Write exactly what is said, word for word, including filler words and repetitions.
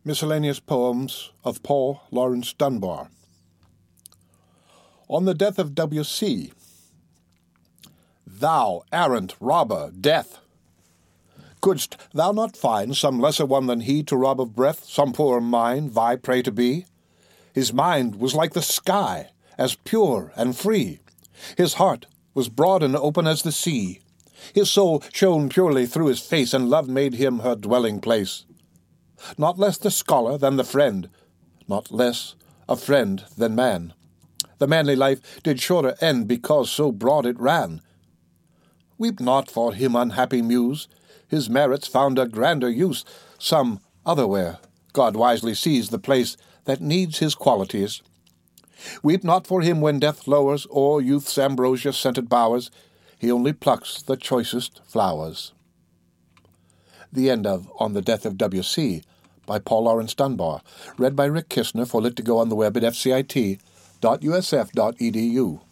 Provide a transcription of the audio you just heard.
Miscellaneous Poems of Paul Laurence Dunbar. On the Death of W C Thou arrant robber, Death! Couldst thou not find some lesser one than he to rob of breath some poor mind thy prey to be? His mind was like the sky, as pure and free. His heart was broad and open as the sea. His soul shone purely through his face, and love made him her dwelling place. Not less the scholar than the friend, not less a friend than man. The manly life did shorter end, because so broad it ran. Weep not for him, unhappy muse, his merits found a grander use some otherwhere. God wisely sees the place that needs his qualities. Weep not for him when death lowers o'er youth's ambrosia-scented bowers. He only plucks the choicest flowers. The end of On the Death of W C by Paul Laurence Dunbar, read by Rick Kistner for Lit to Go on the web at f c i t dot u s f dot e d u.